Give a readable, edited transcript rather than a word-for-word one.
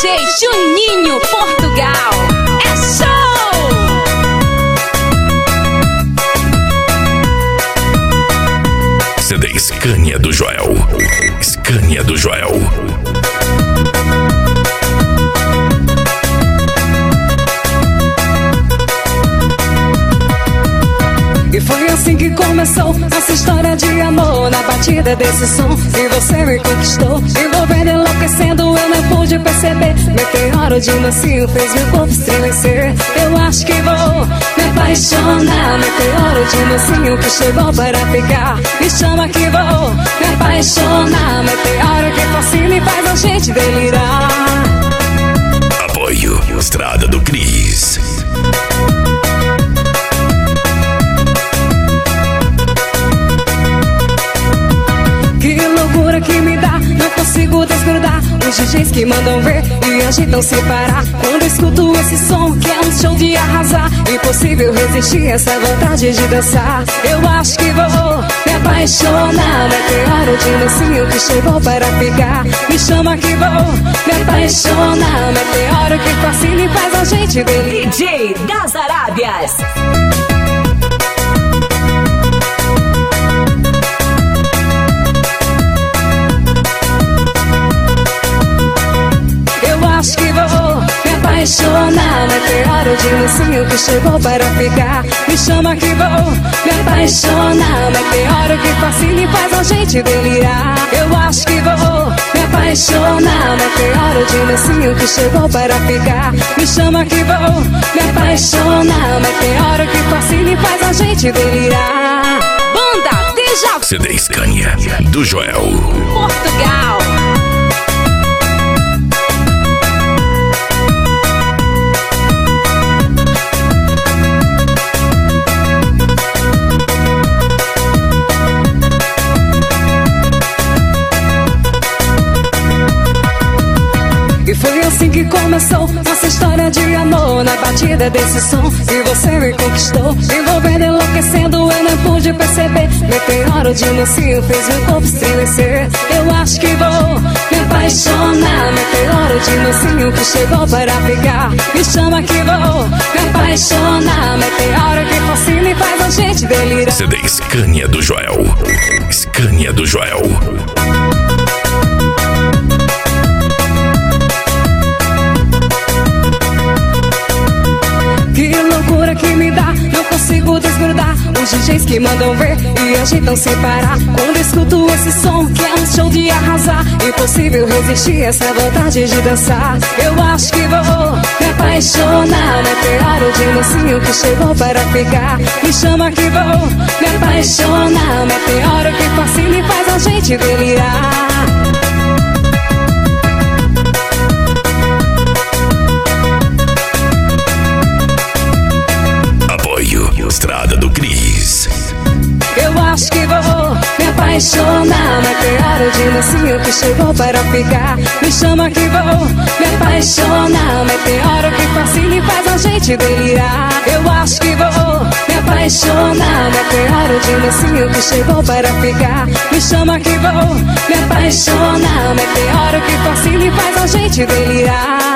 DJ Juninho Portugal. É show! CD Scania do Joel. Scania do Joel. E foi assim que começou nossa história de amor, na batida desse som. E você me conquistou, envolvendo, enlouquecendo, eu não pude perceber. Meteoro de mansinho fez meu corpo estremecer. Eu acho que vou me apaixonar. Meteoro de mansinho que chegou para ficar. Me chama que vou me apaixonar. Meteoro que fascina e faz a gente delirar. Apoio Estrada do Cris. Que loucura que me dá, não consigo desgrudar. Os DJs que mandam ver e agitam sem parar. Quando escuto esse som que é um show de arrasar, impossível resistir essa vontade de dançar. Eu acho que vou me apaixonar. Meteoro de mansinho que chegou para ficar. Me chama que vou me apaixonar. Meteoro que fascina e faz a gente delirar. DJ das Arábias. Acho que vou me apaixonar. Meteoro de mansinho que chegou para ficar. Me chama que vou me apaixonar. Meteoro que fascina e faz a gente delirar. Eu acho que vou me apaixonar. Meteoro de mansinho que chegou para ficar. Me chama que vou me apaixonar. Meteoro que fascina e faz a gente delirar. Banda Deja Vu. CD Scania do Joel. Portugal. E foi assim que começou nossa história de amor, na batida desse som. E você me conquistou, envolvendo, enlouquecendo, eu não pude perceber. Meteoro de mansinho fez meu corpo estremecer. Eu acho que vou me apaixonar. Meteoro de mansinho que chegou para ficar. Me chama que vou me apaixonar. Meteoro que fascina e faz a gente delirar. CD Scania do Joel. Scania do Joel. Que loucura que me dá, não consigo desgrudar. Os DJs que mandam ver e agitam sem parar. Quando escuto esse som que é um show de arrasar, impossível resistir essa vontade de dançar. Eu acho que vou me apaixonar. Meteoro de mansinho que chegou para ficar. Me chama que vou me apaixonar. Meteoro que fascina e faz a gente delirar. Estrada do Cris. Eu acho que vou me apaixonar. Meteoro de mansinho que chegou para ficar. Me chama que vou me apaixonar. Meteoro que fascina e faz a gente delirar. Eu acho que vou me apaixonar. Meteoro de mansinho que chegou para ficar. Me chama que vou me apaixonar. Meteoro que fascina e faz a gente delirar.